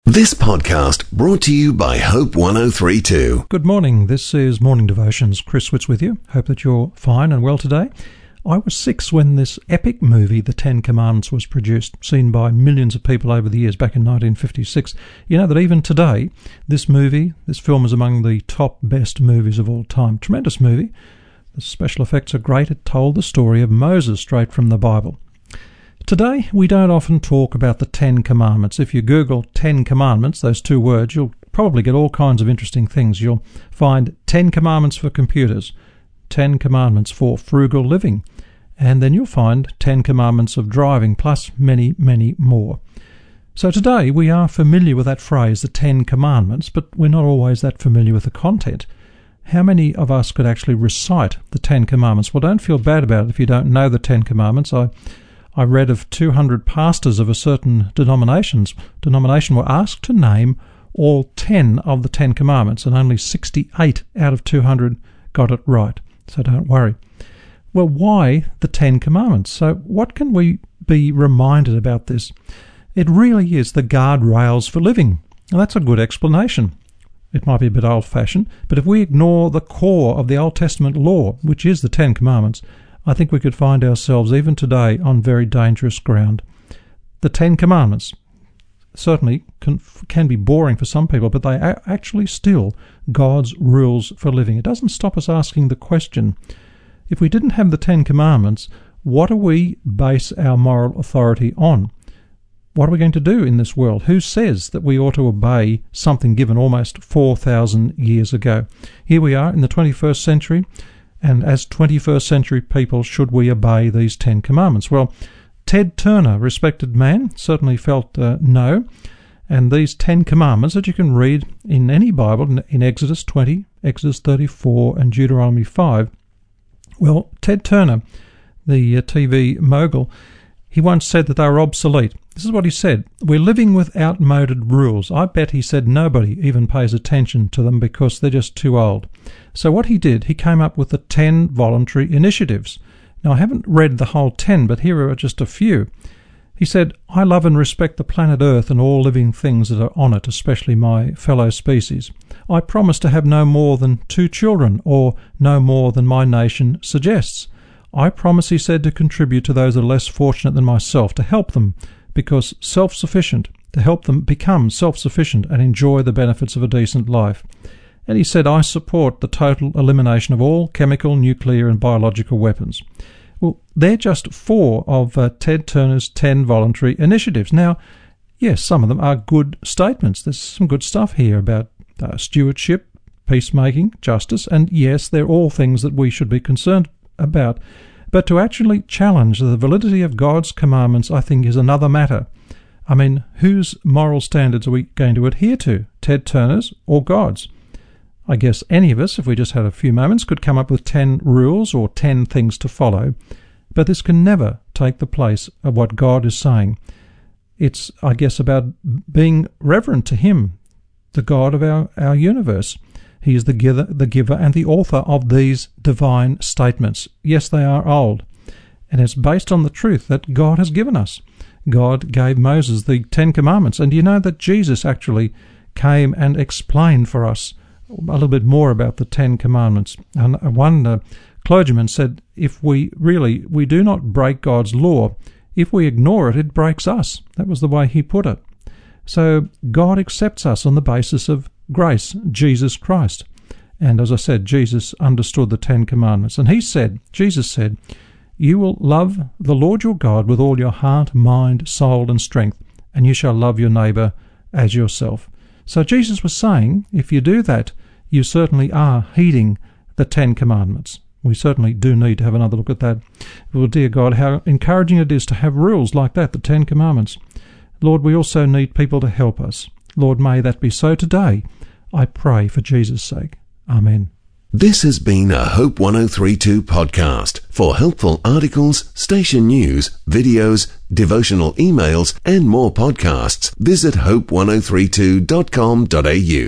This podcast brought to you by Hope 1032. Good morning. This is Morning Devotions. Chris Witts with you. Hope that you're fine and well today. I was 6 when this epic movie, The Ten Commandments, was produced, seen by millions of people over the years back in 1956. You know that even today, this film is among the top best movies of all time. Tremendous movie. The special effects are great. It told the story of Moses straight from the Bible. Today, we don't often talk about the Ten Commandments. If you Google Ten Commandments, those two words, you'll probably get all kinds of interesting things. You'll find 10 commandments for computers, 10 commandments for frugal living, and then you'll find 10 commandments of driving, plus many, many more. So today, we are familiar with that phrase, the 10 Commandments, but we're not always that familiar with the content. How many of us could actually recite the 10 Commandments? Well, don't feel bad about it if you don't know the 10 Commandments. I read of 200 pastors of a certain denomination were asked to name all 10 of the 10 Commandments, and only 68 out of 200 got it right. So don't worry. Well, why the 10 Commandments? So what can we be reminded about this? It really is the guardrails for living. And that's a good explanation. It might be a bit old-fashioned, but if we ignore the core of the Old Testament law, which is the 10 Commandments, I think we could find ourselves even today on very dangerous ground. The 10 Commandments certainly can be boring for some people, but they are actually still God's rules for living. It doesn't stop us asking the question, if we didn't have the 10 Commandments, what do we base our moral authority on? What are we going to do in this world? Who says that we ought to obey something given almost 4,000 years ago? Here we are in the 21st century, and as 21st century people, should we obey these 10 Commandments? Well, Ted Turner, respected man, certainly felt no. And these 10 Commandments that you can read in any Bible, in Exodus 20, Exodus 34, and Deuteronomy 5. Well, Ted Turner, the TV mogul, he once said that they were obsolete. This is what he said: "We're living with outmoded rules." I bet he said nobody even pays attention to them because they're just too old. So what he did, he came up with the 10 voluntary initiatives. Now, I haven't read the whole 10, but here are just a few. He said, "I love and respect the planet Earth and all living things that are on it, especially my fellow species. I promise to have no more than 2 children, or no more than my nation suggests. I promise," he said, "to contribute to those that are less fortunate than myself, to help them become self-sufficient and enjoy the benefits of a decent life." And he said, "I support the total elimination of all chemical, nuclear and biological weapons." Well, they're just 4 of Ted Turner's 10 voluntary initiatives. Now, yes, some of them are good statements. There's some good stuff here about stewardship, peacemaking, justice, and yes, they're all things that we should be concerned about. But to actually challenge the validity of God's commandments, I think, is another matter. I mean, whose moral standards are we going to adhere to? Ted Turner's or God's? I guess any of us, if we just had a few moments, could come up with 10 rules or 10 things to follow. But this can never take the place of what God is saying. It's, I guess, about being reverent to Him, the God of our universe. He is the giver and the author of these divine statements. Yes, they are old, and it's based on the truth that God has given us. God gave Moses the 10 Commandments, and you know that Jesus actually came and explained for us a little bit more about the 10 Commandments. And one clergyman said, if we do not break God's law, if we ignore it, it breaks us. That was the way he put it. So God accepts us on the basis of grace, Jesus Christ. And as I said, Jesus understood the 10 Commandments. And Jesus said, "You will love the Lord your God with all your heart, mind, soul, and strength, and you shall love your neighbour as yourself." So Jesus was saying, if you do that, you certainly are heeding the 10 Commandments. We certainly do need to have another look at that. Well, dear God, how encouraging it is to have rules like that, the 10 Commandments. Lord, we also need people to help us. Lord, may that be so today. I pray for Jesus' sake. Amen. This has been a Hope 1032 podcast. For helpful articles, station news, videos, devotional emails, and more podcasts, visit hope1032.com.au.